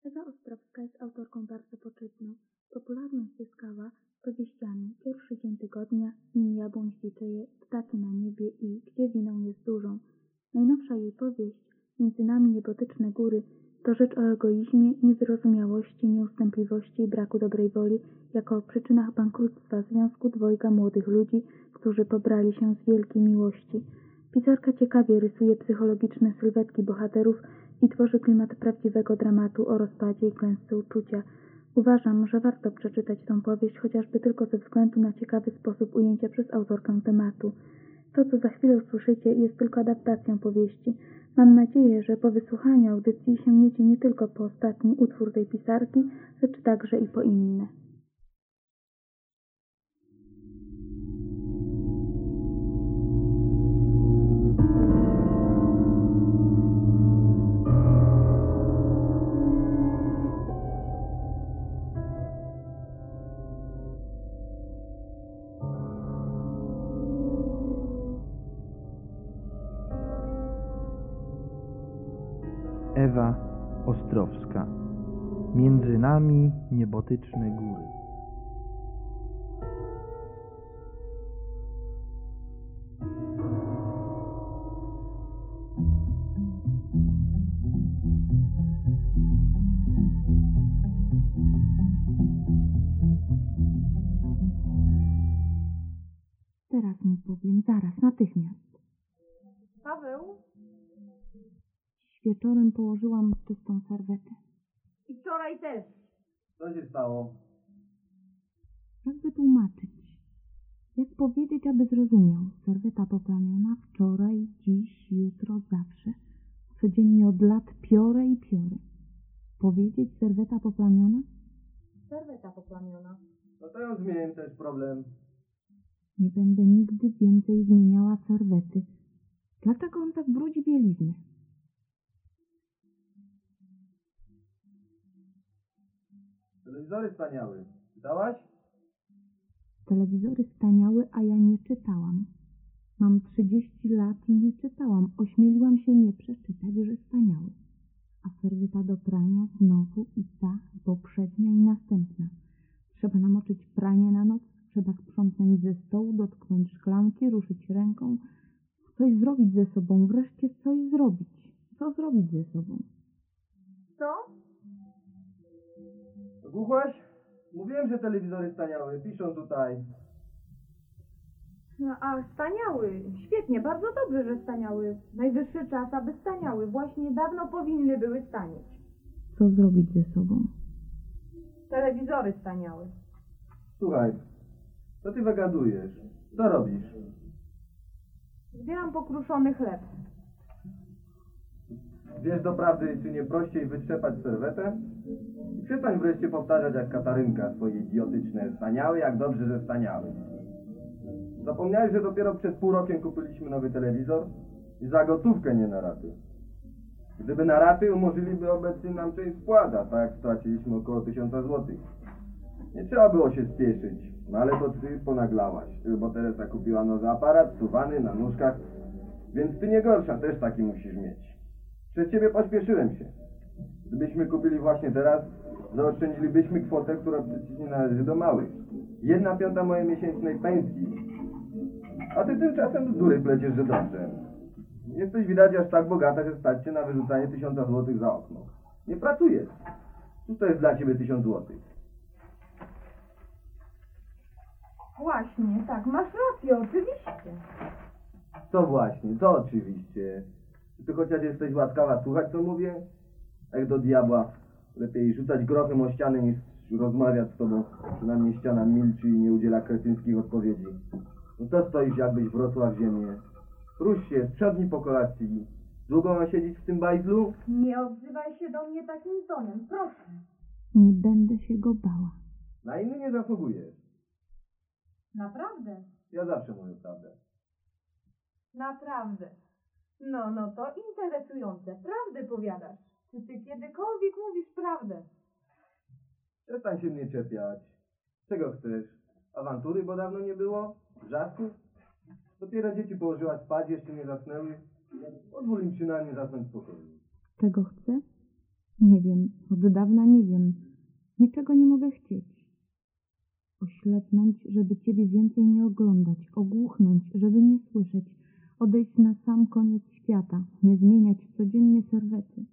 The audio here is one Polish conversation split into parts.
Ewa Ostrowska jest autorką bardzo poczytną. Popularność zyskała powieściami Pierwszy dzień tygodnia, Nim jabłoń śliczeje, Ptaki na niebie i Gdzie winą jest dużą. Najnowsza jej powieść, Między nami niebotyczne góry, to rzecz o egoizmie, niewyrozumiałości, nieustępliwości i braku dobrej woli jako o przyczynach bankructwa związku dwojga młodych ludzi, którzy pobrali się z wielkiej miłości. Pisarka ciekawie rysuje psychologiczne sylwetki bohaterów i tworzy klimat prawdziwego dramatu o rozpadzie i klęsce uczucia. Uważam, że warto przeczytać tą powieść, chociażby tylko ze względu na ciekawy sposób ujęcia przez autorkę tematu. To, co za chwilę usłyszycie, jest tylko adaptacją powieści. Mam nadzieję, że po wysłuchaniu audycji sięgniecie nie tylko po ostatni utwór tej pisarki, lecz także i po inne. Ewa Ostrowska. Między nami niebotyczne góry. Teraz mu powiem, zaraz, natychmiast. Paweł? Wieczorem położyłam czystą serwetę. I wczoraj też. Co się stało? Jak wytłumaczyć? Jak powiedzieć, aby zrozumiał? Serweta poplamiona wczoraj, dziś, jutro, zawsze. Codziennie od lat piorę i piorę. Powiedzieć serweta poplamiona? Serweta poplamiona. No to ją zmienię, to jest problem. Nie będę nigdy więcej zmieniała serwety. Dlaczego on tak brudzi bieliznę? Telewizory staniały. Czytałaś? Telewizory staniały, a ja nie czytałam. Mam 30 lat i nie czytałam. Ośmieliłam się nie przeczytać, że staniały. A serweta do prania znowu i ta, poprzednia i następna. Trzeba namoczyć pranie na noc, trzeba sprzątnąć ze stołu, dotknąć szklanki, ruszyć ręką. Coś zrobić ze sobą, wreszcie coś zrobić. Co zrobić ze sobą? Co? Ogłuchłaś? Mówiłem, że telewizory staniały. Piszą tutaj. No, a staniały. Świetnie, bardzo dobrze, że staniały. Najwyższy czas, aby staniały. Właśnie dawno powinny były stanieć. Co zrobić ze sobą? Telewizory staniały. Słuchaj, co ty wygadujesz? Co robisz? Zbieram pokruszony chleb. Wiesz doprawdy, czy nie prościej wytrzepać serwetę? I przestań wreszcie powtarzać jak Katarynka swoje idiotyczne staniały, jak dobrze, że staniały. Zapomniałeś, że dopiero przed pół rokiem kupiliśmy nowy telewizor? I za gotówkę, nie na raty. Gdyby na raty, umożliwiliby obecnie nam część spłat, a tak straciliśmy około 1000 złotych. Nie trzeba było się spieszyć, no ale to ty ponaglałaś, bo Teresa kupiła nowy aparat, suwany, na nóżkach, więc ty nie gorsza, też taki musisz mieć. Przez ciebie pośpieszyłem się. Gdybyśmy kupili właśnie teraz, zaoszczędzilibyśmy kwotę, która przecież nie należy do małych. 1/5 mojej miesięcznej pensji. A ty tymczasem bzdury pleciesz, że dobrze. Jesteś widać aż tak bogata, że stać cię na wyrzucanie 1000 złotych za okno. Nie pracujesz. Cóż to jest dla ciebie 1000 złotych? Właśnie, tak, masz rację, oczywiście. Co właśnie, to oczywiście. Czy ty chociaż jesteś łaskawa słuchać, co mówię? Jak do diabła. Lepiej rzucać grochem o ścianę, niż rozmawiać z tobą. Przynajmniej ściana milczy i nie udziela kretyńskich odpowiedzi. No to stoisz, jakbyś wrosła w ziemię. Rusz się, sprzątnij po kolacji. Długo mam siedzieć w tym bajzlu? Nie odzywaj się do mnie takim tonem, proszę. Nie będę się go bała. Na inny nie zasługujesz. Naprawdę? Ja zawsze mówię prawdę. Naprawdę. No to interesujące. Prawdę powiadasz. Czy ty kiedykolwiek mówisz prawdę? Przestań się mnie czepiać. Czego chcesz? Awantury, bo dawno nie było? Wrzasków? Dopiero dzieci położyłaś spać, jeszcze nie zasnęły. Pozwól im przynajmniej zasnąć spokojnie. Czego chcę? Nie wiem, od dawna nie wiem. Niczego nie mogę chcieć. Oślepnąć, żeby ciebie więcej nie oglądać, ogłuchnąć, żeby nie słyszeć, odejść na sam koniec świata, nie zmieniać codziennie serwety.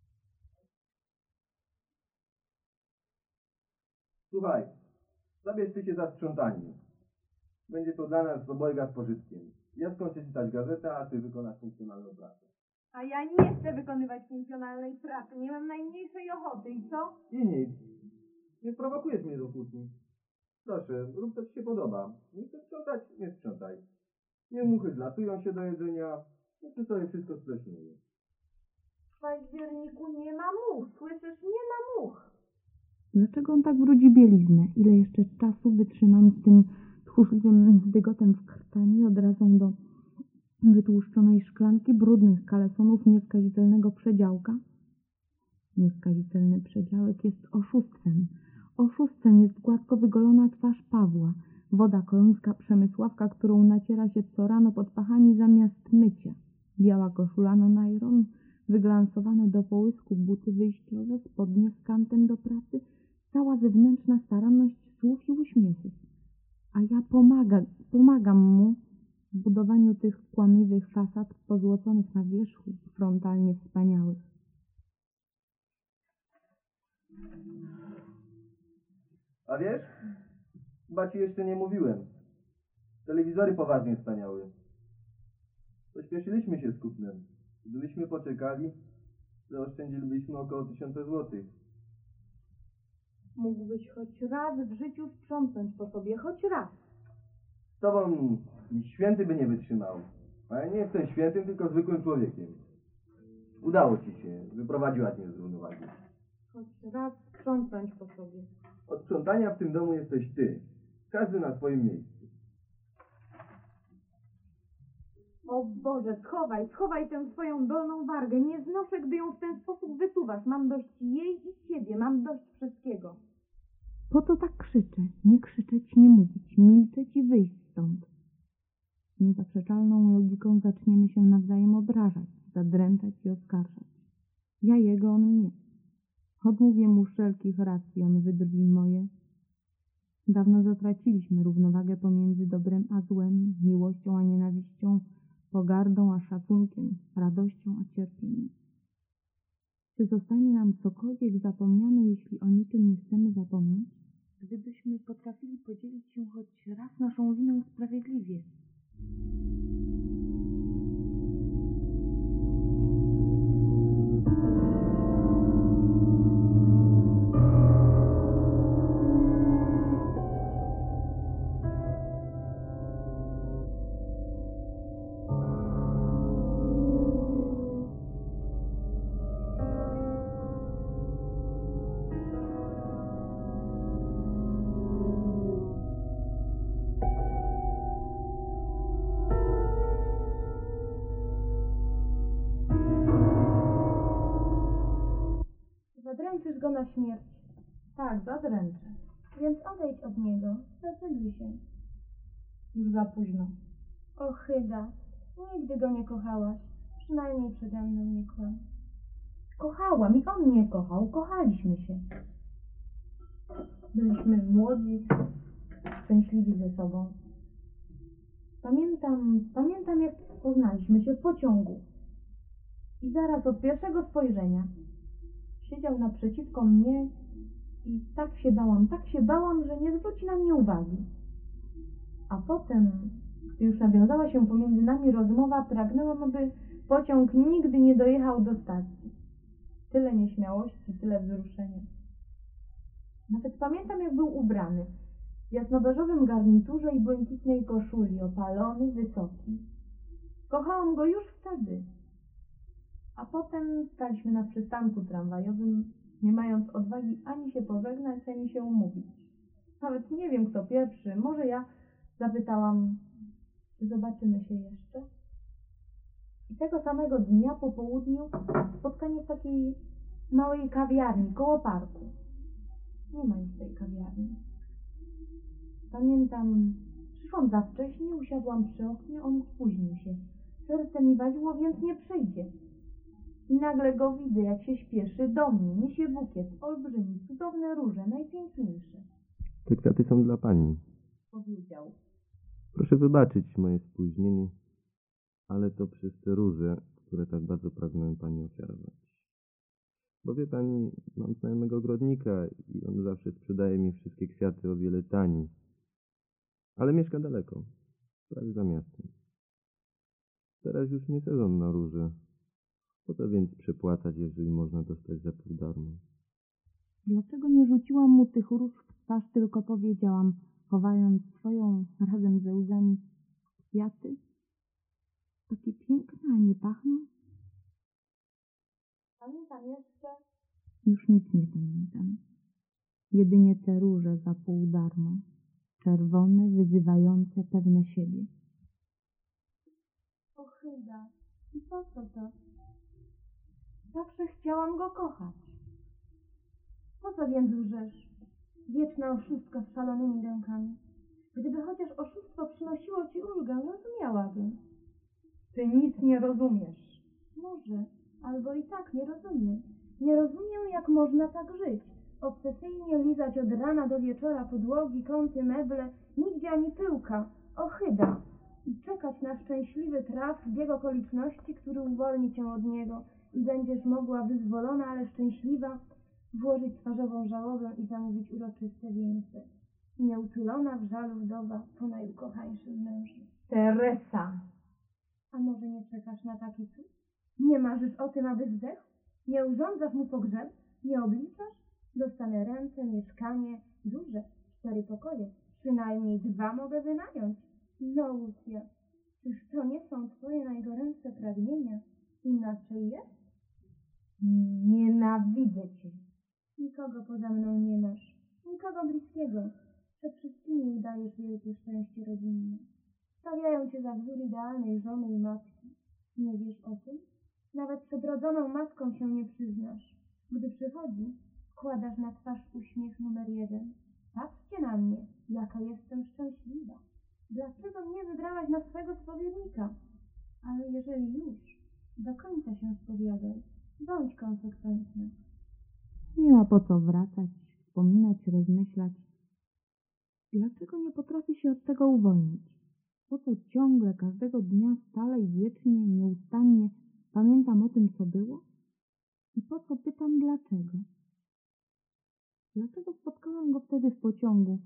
Słuchaj, zabierz ty się za sprzątanie. Będzie to dla nas obojga z pożytkiem. Ja skończę czytać gazetę, a ty wykonasz funkcjonalną pracę. A ja nie chcę wykonywać funkcjonalnej pracy. Nie mam najmniejszej ochoty. I co? I nic. Nie sprowokujesz mnie do kłótni. Proszę, rób co ci się podoba. Nie chcesz sprzątać? Nie sprzątaj. Nie muchy zlatują się do jedzenia. No ty sobie wszystko splesznuje. W październiku nie ma much. Słyszysz? Nie ma much. Dlaczego on tak brudzi bieliznę? Ile jeszcze czasu wytrzymam z tym tchórzliwym dygotem w krtani odrazą do wytłuszczonej szklanki, brudnych kalesonów, nieskazitelnego przedziałka? Nieskazitelny przedziałek jest oszustwem. Oszustwem jest gładko wygolona twarz Pawła, woda kolońska Przemysławka, którą naciera się co rano pod pachami zamiast mycia. Biała koszula nylon, wyglansowane do połysku buty wyjściowe, spodnie z kantem do pracy, cała zewnętrzna staranność słów i uśmiechów. A ja pomagam mu w budowaniu tych kłamliwych fasad pozłoconych na wierzchu, frontalnie wspaniałych. A wiesz? Chyba ci jeszcze nie mówiłem. Telewizory poważnie wspaniały. Pośpieszyliśmy się z kupnem. Gdybyśmy poczekali, zaoszczędzilibyśmy około 1000 złotych. Mógłbyś choć raz w życiu sprzątnąć po sobie. Choć raz. Z tobą i święty by nie wytrzymał. A ja nie jestem świętym, tylko zwykłym człowiekiem. Udało ci się. Wyprowadziłaś mnie z równowagi. Choć raz sprzątnąć po sobie. Od sprzątania w tym domu jesteś ty. Każdy na swoim miejscu. O Boże, schowaj tę swoją dolną wargę. Nie znoszę, gdy ją w ten sposób wysuwasz. Mam dość jej i ciebie. Mam dość wszystkiego. Po co tak krzyczę? Nie krzyczeć, nie mówić, milczeć i wyjść stąd. Z niezaprzeczalną logiką zaczniemy się nawzajem obrażać, zadręczać i oskarżać. Ja jego, on mnie. Odmówię mu wszelkich racji, on wydrwi moje. Dawno zatraciliśmy równowagę pomiędzy dobrem a złem, miłością a nienawiścią, pogardą a szacunkiem, radością a cierpieniem. Czy zostanie nam cokolwiek zapomniane, jeśli o niczym nie chcemy zapomnieć? Gdybyśmy potrafili podzielić się choć raz naszą winą sprawiedliwie. Zadręczysz go na śmierć. Tak, zadręczę. Więc odejdź od niego, zdecyduj się. Już za późno. Ohyda, nigdy go nie kochałaś, przynajmniej przede mną nie kłam. Kochałam i on mnie kochał. Kochaliśmy się. Byliśmy młodzi, szczęśliwi ze sobą. Pamiętam jak poznaliśmy się w pociągu. I zaraz od pierwszego spojrzenia siedział naprzeciwko mnie i tak się bałam, że nie zwróci na mnie uwagi. A potem, gdy już nawiązała się pomiędzy nami rozmowa, pragnęłam, aby pociąg nigdy nie dojechał do stacji. Tyle nieśmiałości, tyle wzruszenia. Nawet pamiętam, jak był ubrany. W jasnobeżowym garniturze i błękitnej koszuli, opalony, wysoki. Kochałam go już wtedy. A potem staliśmy na przystanku tramwajowym, nie mając odwagi ani się pożegnać, ani się umówić. Nawet nie wiem, kto pierwszy. Może ja zapytałam, czy zobaczymy się jeszcze? I tego samego dnia po południu spotkanie w takiej małej kawiarni koło parku. Nie ma już tej kawiarni. Pamiętam, przyszłam za wcześnie, usiadłam przy oknie, on spóźnił się. Serce mi waliło, więc nie przyjdzie. I nagle go widzę, jak się śpieszy do mnie, niesie bukiet, olbrzymi, cudowne róże, najpiękniejsze. Te kwiaty są dla pani. Powiedział. Proszę wybaczyć moje spóźnienie, ale to przez te róże, które tak bardzo pragnąłem pani ofiarować. Bo wie pani, mam znajomego ogrodnika i on zawsze sprzedaje mi wszystkie kwiaty o wiele taniej. Ale mieszka daleko, prawie za miastem. Teraz już nie sezon na róże. Po co więc przepłacać, jeżeli można dostać za pół darmo? Dlaczego nie rzuciłam mu tych róż w twarz, tylko powiedziałam, chowając swoją razem ze łzami, kwiaty? Takie piękne, a nie pachną? Pamiętam jeszcze. Już nic nie pamiętam. Jedynie te róże za pół darmo. Czerwone, wyzywające, pewne siebie. Ochyda. I po co to? Zawsze chciałam go kochać. Po co więc łżesz? Wieczna oszustka z szalonymi rękami. Gdyby chociaż oszustwo przynosiło ci ulgę, rozumiałabym. Ty nic nie rozumiesz. Może, albo i tak nie rozumiem. Nie rozumiem, jak można tak żyć. Obsesyjnie lizać od rana do wieczora podłogi, kąty, meble, nigdzie ani pyłka. Ochyda. I czekać na szczęśliwy traf, zbieg okoliczności, który uwolni cię od niego i będziesz mogła wyzwolona, ale szczęśliwa włożyć twarzową żałobę i zamówić uroczyste wieńce. Nieutulona w żalu wdowa po najukochańszym mężu. Teresa. A może nie czekasz na taki cud? Nie marzysz o tym, aby zdechł? Nie urządzasz mu pogrzebu? Nie obliczasz? Dostanę ręce, mieszkanie, duże, 4 pokoje, przynajmniej 2 mogę wynająć. No, Lucja, czyż to nie są twoje najgorętsze pragnienia? Inaczej jest? Nienawidzę cię. Nikogo poza mną nie masz, nikogo bliskiego. Przed wszystkimi udajesz wielkie szczęście rodzinne. Stawiają cię za wzór idealnej żony i matki. Nie wiesz o tym? Nawet przed rodzoną matką się nie przyznasz. Gdy przychodzi, wkładasz na twarz uśmiech numer 1. Patrzcie na mnie, jaka jestem szczęśliwa. Dlaczego mnie wybrałaś na swego spowiednika? Ale jeżeli już, do końca się spowiadaj. Bądź konsekwentna. Nie ma po co wracać, wspominać, rozmyślać. Dlaczego nie potrafi się od tego uwolnić? Po co ciągle, każdego dnia, stale i wiecznie, nieustannie pamiętam o tym, co było? I po co pytam dlaczego? Dlaczego spotkałam go wtedy w pociągu?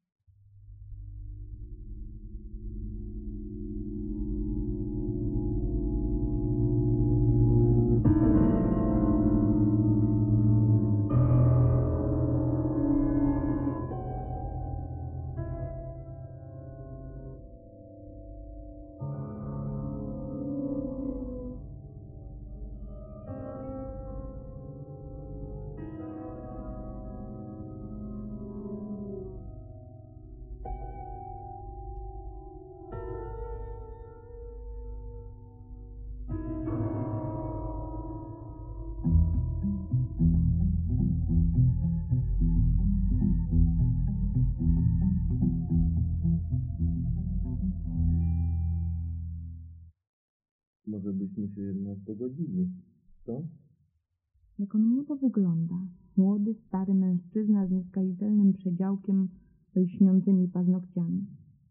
Może byśmy się jednak pogodzili, co? Jak on młodo wygląda. Młody, stary mężczyzna z nieskazitelnym przedziałkiem, lśniącymi paznokciami.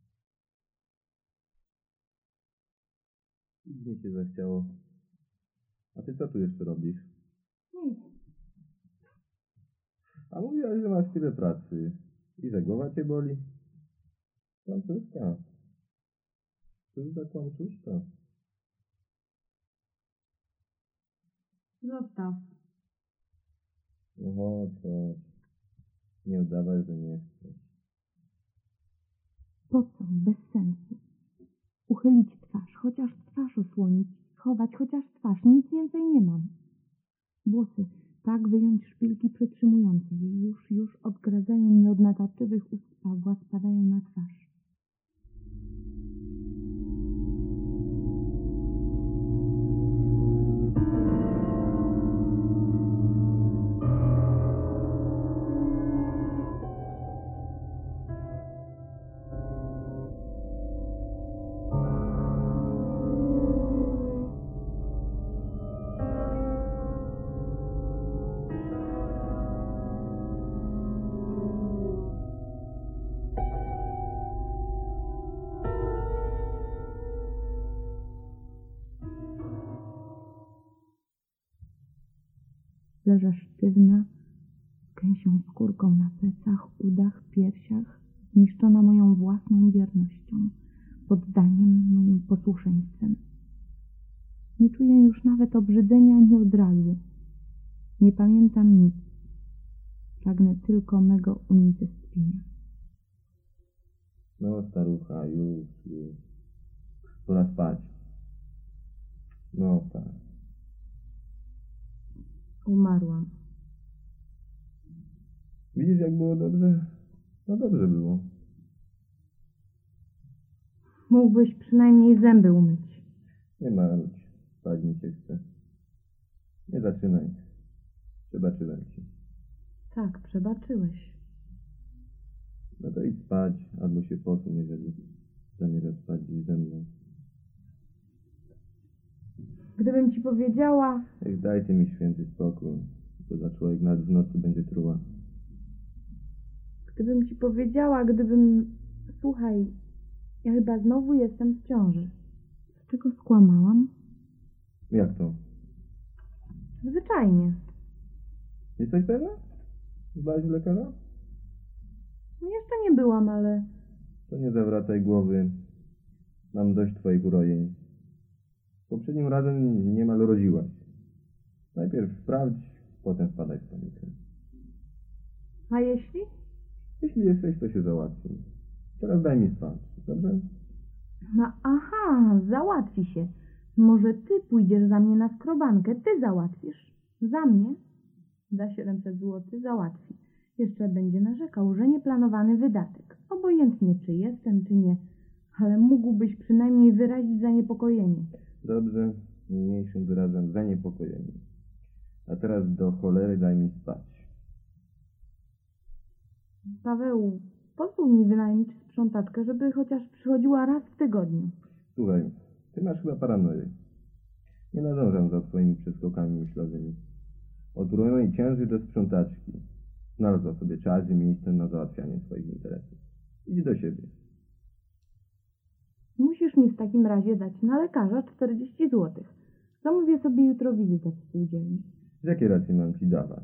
Mi się zachciało. A ty co tu jeszcze robisz? Nic. A mówiłaś, że masz tyle pracy i że głowa cię boli. Kłamczuszka. Cóż za kłamczuszka. Zostaw. Oho, to nie udawaj, że nie chcesz. Po co? Bez sensu. Uchylić twarz, chociaż twarz osłonić, schować chociaż twarz, nic więcej nie mam. Włosy, tak wyjąć szpilki przytrzymujące je, już odgradzają mnie od natarczywych ust Pawła, spadają na twarz. leżę sztywna, z gęsią skórką na plecach, udach, piersiach, zniszczona moją własną wiernością, poddaniem, moim posłuszeństwem. Nie czuję już nawet obrzydzenia ani odrazu. Nie pamiętam nic. Pragnę tylko mego unicestwienia. No, starucha, już. Pora spać. No, tak. Umarłam. Widzisz, jak było dobrze? No dobrze było. Mógłbyś przynajmniej zęby umyć. Nie marudź. Spać mi się chce. Nie zaczynaj. Przebaczyłem ci. Tak, przebaczyłeś. No to idź spać, albo się posuń, jeżeli zamierzasz spać dziś ze mną. Gdybym ci powiedziała... Ech, dajcie mi święty spokój. To za człowiek nawet w nocy będzie truła. Gdybym ci powiedziała, Słuchaj, ja chyba znowu jestem w ciąży. Z czego skłamałam? Jak to? Zwyczajnie. Jesteś pewna? Zbałaś u lekarza? Jeszcze nie byłam, ale... To nie zawracaj głowy. Mam dość twoich urojeń. Poprzednim razem niemal rodziłaś. Najpierw sprawdź, potem wpadaj w panikę. A jeśli? Jeśli jesteś, to się załatwi. Teraz daj mi spać, dobrze? No aha, załatwi się. Może ty pójdziesz za mnie na skrobankę, ty załatwisz. Za mnie? Za 700 zł załatwi. Jeszcze będzie narzekał, że nieplanowany wydatek. Obojętnie, czy jestem, czy nie. Ale mógłbyś przynajmniej wyrazić zaniepokojenie. Dobrze, niniejszym wyrazem zaniepokojenie. A teraz do cholery daj mi spać. Paweł, pozwól mi wynająć sprzątaczkę, żeby chociaż przychodziła raz w tygodniu. Słuchaj, ty masz chyba paranoję. Nie nadążam za twoimi przeskokami myślowymi. Od urojonej cięży do sprzątaczki. Znalazła sobie czas i miejsce na załatwianie swoich interesów. Idź do siebie. Musisz mi w takim razie dać na lekarza 40 zł. Zamówię sobie jutro wizytę w spółdzielni. Z jakiej racji mam ci dawać?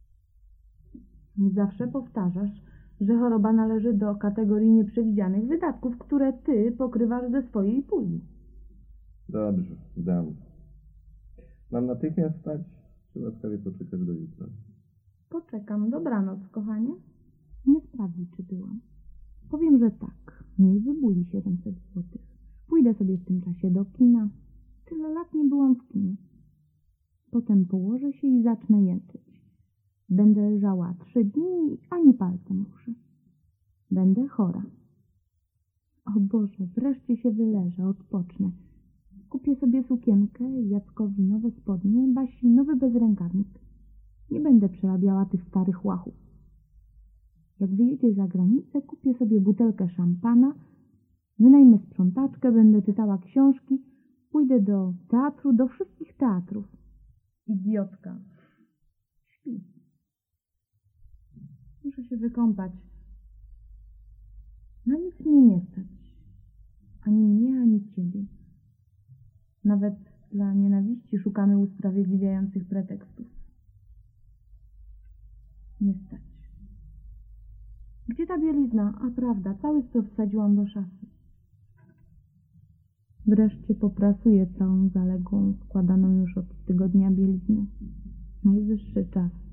Zawsze powtarzasz, że choroba należy do kategorii nieprzewidzianych wydatków, które ty pokrywasz ze swojej puli. Dobrze, dam. Mam natychmiast wstać, czy łaskawie poczekasz do jutra? Poczekam. Dobranoc, kochanie. Nie sprawdzi, czy byłam. Powiem, że tak. Niech wybuli 700 zł. Pójdę sobie w tym czasie do kina. Tyle lat nie byłam w kinie. Potem położę się i zacznę jęczyć. Będę leżała 3 dni i ani palcem ruszę. Będę chora. O Boże, wreszcie się wyleżę, odpocznę. Kupię sobie sukienkę, Jackowi nowe spodnie, Basi nowy bezrękawnik. Nie będę przerabiała tych starych łachów. Jak wyjedzie za granicę, kupię sobie butelkę szampana, wynajmę sprzątaczkę, będę czytała książki, pójdę do teatru, do wszystkich teatrów. Idiotka. Śpi. Muszę się wykąpać. Na nic mnie nie stać. Ani mnie, ani ciebie. Nawet dla nienawiści szukamy usprawiedliwiających pretekstów. Nie stać. Gdzie ta bielizna? A prawda, cały stos wsadziłam do szafy. Wreszcie poprasuję całą zaległą, składaną już od tygodnia bieliznę. Najwyższy czas.